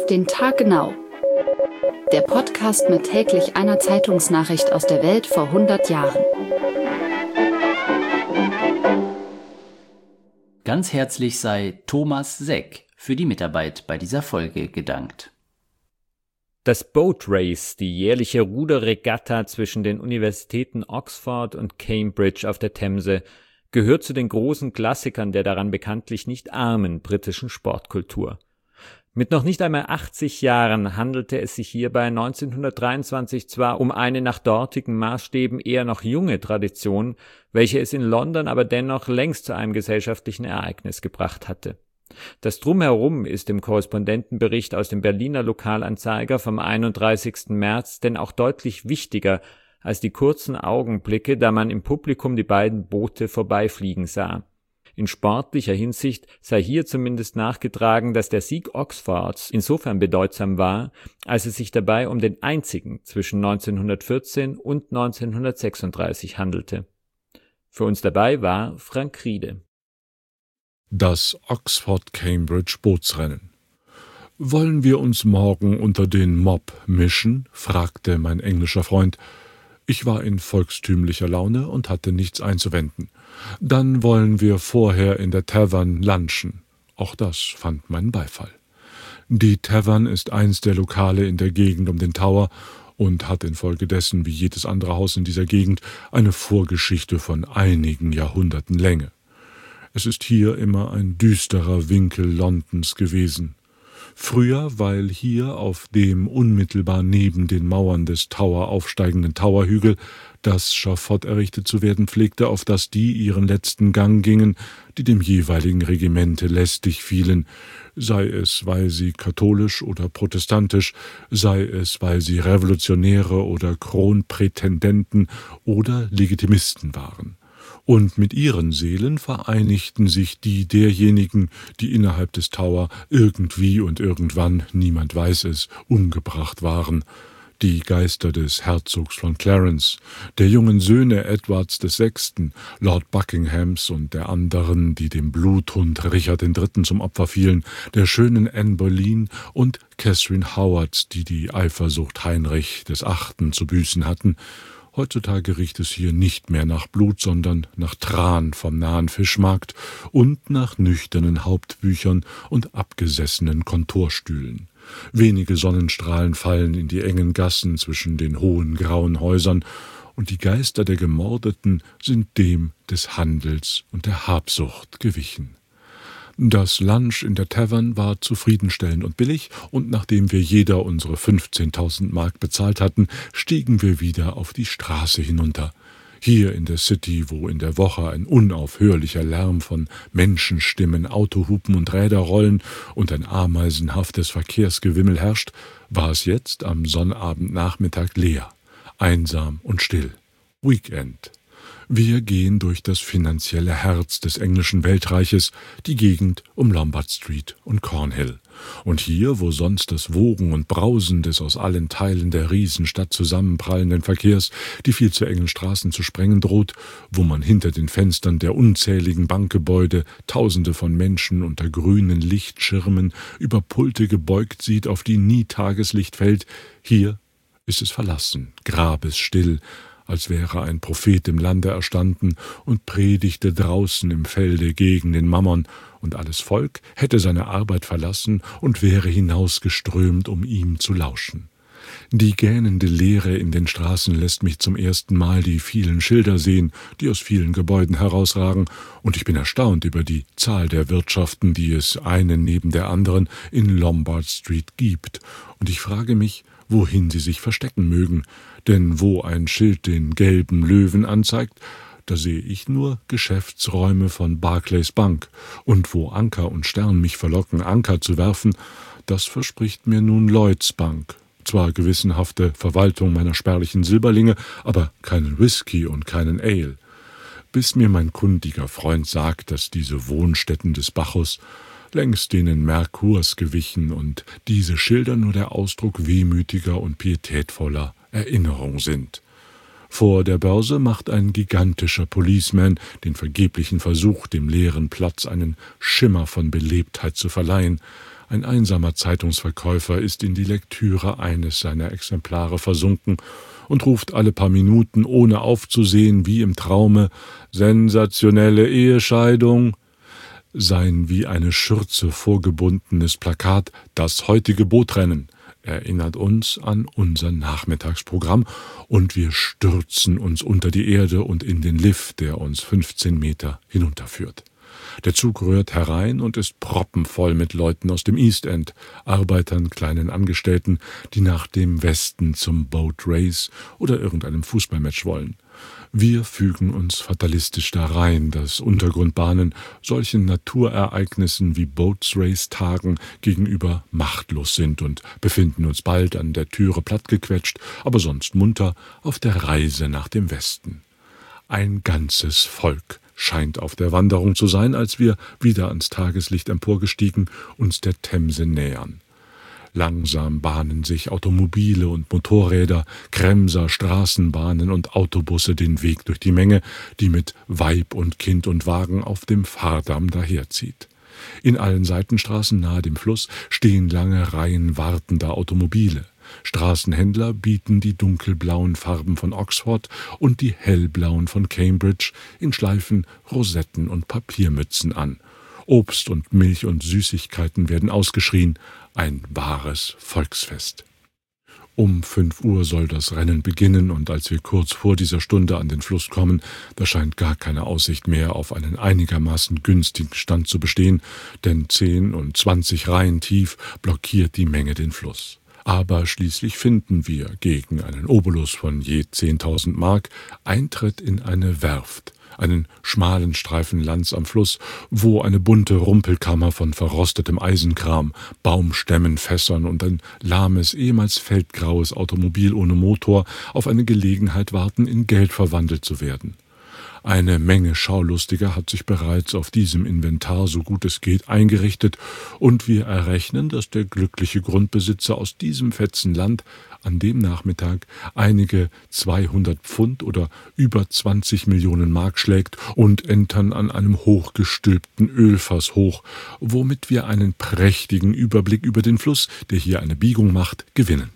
den Tag genau. Der Podcast mit täglich einer Zeitungsnachricht aus der Welt vor 100 Jahren. Ganz herzlich sei Thomas Seck für die Mitarbeit bei dieser Folge gedankt. Das Boat Race, die jährliche Ruderregatta zwischen den Universitäten Oxford und Cambridge auf der Themse, gehört zu den großen Klassikern der daran bekanntlich nicht armen britischen Sportkultur. Mit noch nicht einmal 80 Jahren handelte es sich hierbei 1923 zwar um eine nach dortigen Maßstäben eher noch junge Tradition, welche es in London aber dennoch längst zu einem gesellschaftlichen Ereignis gebracht hatte. Das Drumherum ist im Korrespondentenbericht aus dem Berliner Lokalanzeiger vom 31. März denn auch deutlich wichtiger als die kurzen Augenblicke, da man im Publikum die beiden Boote vorbeifliegen sah. In sportlicher Hinsicht sei hier zumindest nachgetragen, dass der Sieg Oxfords insofern bedeutsam war, als es sich dabei um den einzigen zwischen 1914 und 1936 handelte. Für uns dabei war Frank Riede. Das Oxford-Cambridge-Bootsrennen. »Wollen wir uns morgen unter den Mob mischen?« fragte mein englischer Freund. Ich war in volkstümlicher Laune und hatte nichts einzuwenden. »Dann wollen wir vorher in der Tavern lunchen.« Auch das fand meinen Beifall. Die Tavern ist eins der Lokale in der Gegend um den Tower und hat infolgedessen, wie jedes andere Haus in dieser Gegend, eine Vorgeschichte von einigen Jahrhunderten Länge. Es ist hier immer ein düsterer Winkel Londons gewesen. Früher, weil hier auf dem unmittelbar neben den Mauern des Tower aufsteigenden Towerhügel das Schafott errichtet zu werden pflegte, auf das die ihren letzten Gang gingen, die dem jeweiligen Regimente lästig fielen, sei es, weil sie katholisch oder protestantisch, sei es, weil sie Revolutionäre oder Kronprätendenten oder Legitimisten waren. Und mit ihren Seelen vereinigten sich die derjenigen, die innerhalb des Tower irgendwie und irgendwann, niemand weiß es, umgebracht waren. Die Geister des Herzogs von Clarence, der jungen Söhne Edwards VI., Lord Buckinghams und der anderen, die dem Bluthund Richard III. Zum Opfer fielen, der schönen Anne Boleyn und Catherine Howards, die die Eifersucht Heinrich VIII. Zu büßen hatten. Heutzutage riecht es hier nicht mehr nach Blut, sondern nach Tran vom nahen Fischmarkt und nach nüchternen Hauptbüchern und abgesessenen Kontorstühlen. Wenige Sonnenstrahlen fallen in die engen Gassen zwischen den hohen grauen Häusern, und die Geister der Gemordeten sind dem des Handels und der Habsucht gewichen. Das Lunch in der Tavern war zufriedenstellend und billig, und nachdem wir jeder unsere 15.000 Mark bezahlt hatten, stiegen wir wieder auf die Straße hinunter. Hier in der City, wo in der Woche ein unaufhörlicher Lärm von Menschenstimmen, Autohupen und Räderrollen und ein ameisenhaftes Verkehrsgewimmel herrscht, war es jetzt am Sonnabendnachmittag leer, einsam und still. Weekend. Wir gehen durch das finanzielle Herz des englischen Weltreiches, die Gegend um Lombard Street und Cornhill. Und hier, wo sonst das Wogen und Brausen des aus allen Teilen der Riesenstadt zusammenprallenden Verkehrs die viel zu engen Straßen zu sprengen droht, wo man hinter den Fenstern der unzähligen Bankgebäude Tausende von Menschen unter grünen Lichtschirmen über Pulte gebeugt sieht, auf die nie Tageslicht fällt, hier ist es verlassen, grabesstill, als wäre ein Prophet im Lande erstanden und predigte draußen im Felde gegen den Mammon, und alles Volk hätte seine Arbeit verlassen und wäre hinausgeströmt, um ihm zu lauschen. Die gähnende Leere in den Straßen lässt mich zum ersten Mal die vielen Schilder sehen, die aus vielen Gebäuden herausragen, und ich bin erstaunt über die Zahl der Wirtschaften, die es eine neben der anderen in Lombard Street gibt, und ich frage mich, wohin sie sich verstecken mögen, denn wo ein Schild den gelben Löwen anzeigt, da sehe ich nur Geschäftsräume von Barclays Bank, und wo Anker und Stern mich verlocken, Anker zu werfen, das verspricht mir nun Lloyds Bank. Zwar gewissenhafte Verwaltung meiner spärlichen Silberlinge, aber keinen Whisky und keinen Ale. Bis mir mein kundiger Freund sagt, dass diese Wohnstätten des Bacchus längst denen Merkurs gewichen und diese Schilder nur der Ausdruck wehmütiger und pietätvoller Erinnerung sind. Vor der Börse macht ein gigantischer Policeman den vergeblichen Versuch, dem leeren Platz einen Schimmer von Belebtheit zu verleihen. Ein einsamer Zeitungsverkäufer ist in die Lektüre eines seiner Exemplare versunken und ruft alle paar Minuten, ohne aufzusehen, wie im Traume: »Sensationelle Ehescheidung!« Sein wie eine Schürze vorgebundenes Plakat »Das heutige Bootrennen« erinnert uns an unser Nachmittagsprogramm, und wir stürzen uns unter die Erde und in den Lift, der uns 15 Meter hinunterführt. Der Zug rührt herein und ist proppenvoll mit Leuten aus dem East End, Arbeitern, kleinen Angestellten, die nach dem Westen zum Boat Race oder irgendeinem Fußballmatch wollen. Wir fügen uns fatalistisch da rein, dass Untergrundbahnen solchen Naturereignissen wie Boats Race Tagen gegenüber machtlos sind und befinden uns bald an der Türe plattgequetscht, aber sonst munter auf der Reise nach dem Westen. Ein ganzes Volk scheint auf der Wanderung zu sein, als wir, wieder ans Tageslicht emporgestiegen, uns der Themse nähern. Langsam bahnen sich Automobile und Motorräder, Kremser, Straßenbahnen und Autobusse den Weg durch die Menge, die mit Weib und Kind und Wagen auf dem Fahrdamm daherzieht. In allen Seitenstraßen nahe dem Fluss stehen lange Reihen wartender Automobile. Straßenhändler bieten die dunkelblauen Farben von Oxford und die hellblauen von Cambridge in Schleifen, Rosetten und Papiermützen an. Obst und Milch und Süßigkeiten werden ausgeschrien, ein wahres Volksfest. Um 5 Uhr soll das Rennen beginnen, und als wir kurz vor dieser Stunde an den Fluss kommen, da scheint gar keine Aussicht mehr auf einen einigermaßen günstigen Stand zu bestehen, denn 10 und 20 Reihen tief blockiert die Menge den Fluss. Aber schließlich finden wir gegen einen Obolus von je 10.000 Mark Eintritt in eine Werft, einen schmalen Streifen Lands am Fluss, wo eine bunte Rumpelkammer von verrostetem Eisenkram, Baumstämmen, Fässern und ein lahmes, ehemals feldgraues Automobil ohne Motor auf eine Gelegenheit warten, in Geld verwandelt zu werden. Eine Menge Schaulustiger hat sich bereits auf diesem Inventar, so gut es geht, eingerichtet, und wir errechnen, dass der glückliche Grundbesitzer aus diesem Fetzen Land an dem Nachmittag einige 200 Pfund oder über 20 Millionen Mark schlägt und entern an einem hochgestülpten Ölfass hoch, womit wir einen prächtigen Überblick über den Fluss, der hier eine Biegung macht, gewinnen.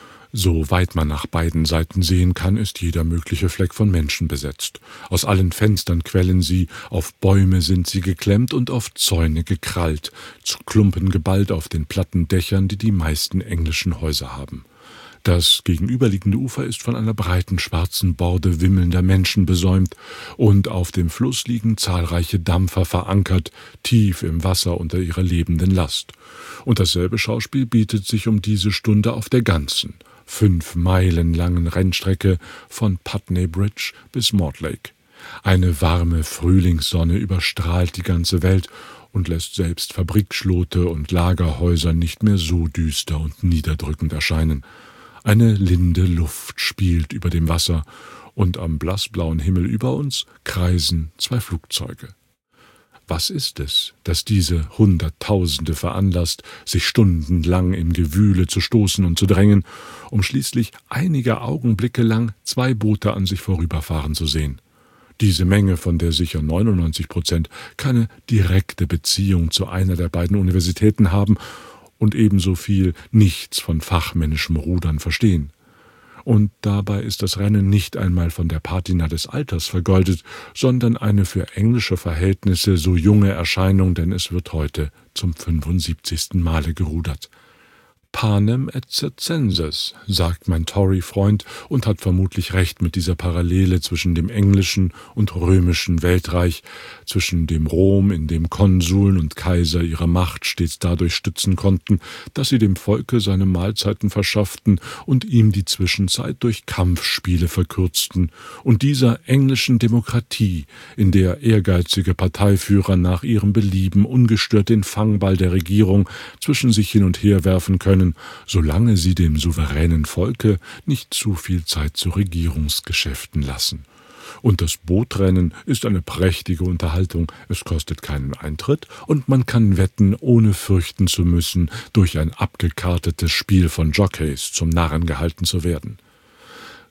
So weit man nach beiden Seiten sehen kann, ist jeder mögliche Fleck von Menschen besetzt. Aus allen Fenstern quellen sie, auf Bäume sind sie geklemmt und auf Zäune gekrallt, zu Klumpen geballt auf den platten Dächern, die die meisten englischen Häuser haben. Das gegenüberliegende Ufer ist von einer breiten schwarzen Borde wimmelnder Menschen besäumt, und auf dem Fluss liegen zahlreiche Dampfer verankert, tief im Wasser unter ihrer lebenden Last. Und dasselbe Schauspiel bietet sich um diese Stunde auf der ganzen 5 Meilen langen Rennstrecke von Putney Bridge bis Mortlake. Eine warme Frühlingssonne überstrahlt die ganze Welt und lässt selbst Fabrikschlote und Lagerhäuser nicht mehr so düster und niederdrückend erscheinen. Eine linde Luft spielt über dem Wasser, und am blassblauen Himmel über uns kreisen 2 Flugzeuge. Was ist es, das diese Hunderttausende veranlasst, sich stundenlang im Gewühle zu stoßen und zu drängen, um schließlich einige Augenblicke lang 2 Boote an sich vorüberfahren zu sehen? Diese Menge, von der sicher 99% keine direkte Beziehung zu einer der beiden Universitäten haben und ebenso viel nichts von fachmännischem Rudern verstehen. Und dabei ist das Rennen nicht einmal von der Patina des Alters vergoldet, sondern eine für englische Verhältnisse so junge Erscheinung, denn es wird heute zum 75. Male gerudert. Panem et circenses, sagt mein Tory-Freund und hat vermutlich recht mit dieser Parallele zwischen dem englischen und römischen Weltreich, zwischen dem Rom, in dem Konsuln und Kaiser ihre Macht stets dadurch stützen konnten, dass sie dem Volke seine Mahlzeiten verschafften und ihm die Zwischenzeit durch Kampfspiele verkürzten, und dieser englischen Demokratie, in der ehrgeizige Parteiführer nach ihrem Belieben ungestört den Fangball der Regierung zwischen sich hin und her werfen können, solange sie dem souveränen Volke nicht zu viel Zeit zu Regierungsgeschäften lassen. Und das Bootrennen ist eine prächtige Unterhaltung, es kostet keinen Eintritt und man kann wetten, ohne fürchten zu müssen, durch ein abgekartetes Spiel von Jockeys zum Narren gehalten zu werden.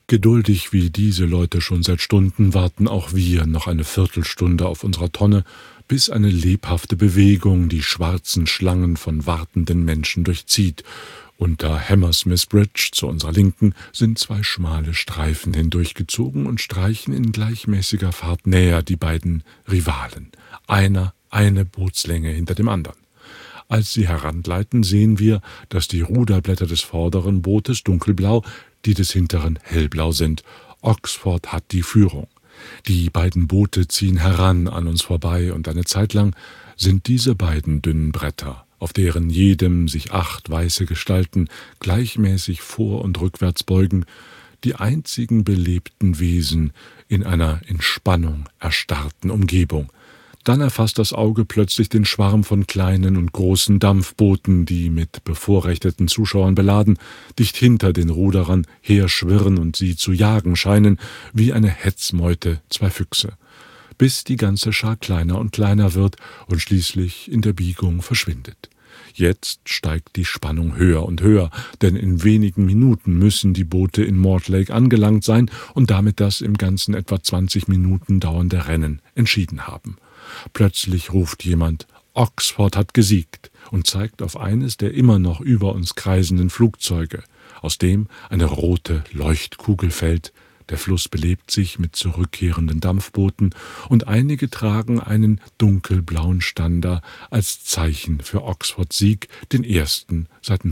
Geduldig wie diese Leute schon seit Stunden warten auch wir noch eine Viertelstunde auf unserer Tonne, bis eine lebhafte Bewegung die schwarzen Schlangen von wartenden Menschen durchzieht. Unter Hammersmith Bridge zu unserer Linken sind 2 schmale Streifen hindurchgezogen und streichen in gleichmäßiger Fahrt näher die beiden Rivalen, einer eine Bootslänge hinter dem anderen. Als sie herangleiten, sehen wir, dass die Ruderblätter des vorderen Bootes dunkelblau, die des hinteren hellblau sind. Oxford hat die Führung. Die beiden Boote ziehen heran an uns vorbei, und eine Zeit lang sind diese beiden dünnen Bretter, auf deren jedem sich 8 weiße Gestalten gleichmäßig vor- und rückwärts beugen, die einzigen belebten Wesen in einer in Spannung erstarrten Umgebung. Dann erfasst das Auge plötzlich den Schwarm von kleinen und großen Dampfbooten, die mit bevorrechteten Zuschauern beladen, dicht hinter den Ruderern herschwirren und sie zu jagen scheinen, wie eine Hetzmeute 2 Füchse, bis die ganze Schar kleiner und kleiner wird und schließlich in der Biegung verschwindet. Jetzt steigt die Spannung höher und höher, denn in wenigen Minuten müssen die Boote in Mortlake angelangt sein und damit das im Ganzen etwa 20 Minuten dauernde Rennen entschieden haben. Plötzlich ruft jemand, Oxford hat gesiegt, und zeigt auf eines der immer noch über uns kreisenden Flugzeuge, aus dem eine rote Leuchtkugel fällt. Der Fluss belebt sich mit zurückkehrenden Dampfbooten, und einige tragen einen dunkelblauen Stander als Zeichen für Oxfords Sieg, den ersten seit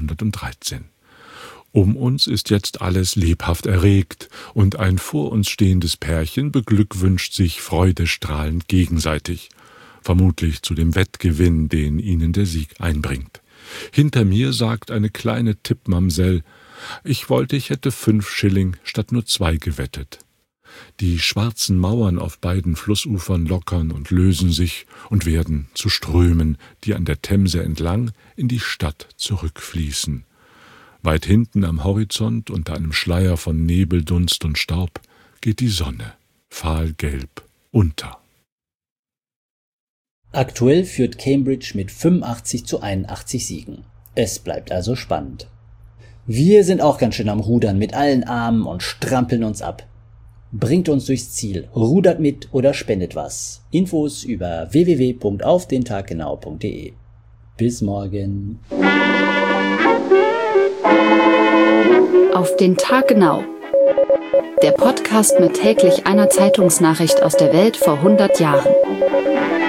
1913. Um uns ist jetzt alles lebhaft erregt, und ein vor uns stehendes Pärchen beglückwünscht sich freudestrahlend gegenseitig, vermutlich zu dem Wettgewinn, den ihnen der Sieg einbringt. Hinter mir sagt eine kleine Tippmamsell, ich wollte, ich hätte 5 Schilling statt nur 2 gewettet. Die schwarzen Mauern auf beiden Flussufern lockern und lösen sich und werden zu Strömen, die an der Themse entlang in die Stadt zurückfließen. Weit hinten am Horizont, unter einem Schleier von Nebel, Dunst und Staub, geht die Sonne, fahlgelb, unter. Aktuell führt Cambridge mit 85-81 Siegen. Es bleibt also spannend. Wir sind auch ganz schön am Rudern mit allen Armen und strampeln uns ab. Bringt uns durchs Ziel, rudert mit oder spendet was. Infos über www.aufdentaggenau.de. Bis morgen. Auf den Tag genau. Der Podcast mit täglich einer Zeitungsnachricht aus der Welt vor 100 Jahren.